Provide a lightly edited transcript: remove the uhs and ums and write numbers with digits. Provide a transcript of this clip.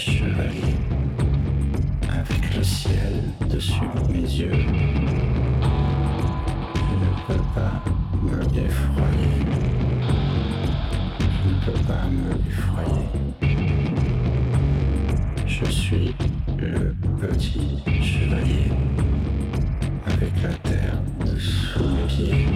chevalier, avec le ciel dessus mes yeux. Je ne peux pas me effroyer. Je ne peux pas me effroyer. Je suis le petit chevalier, avec la terre dessous mes pieds.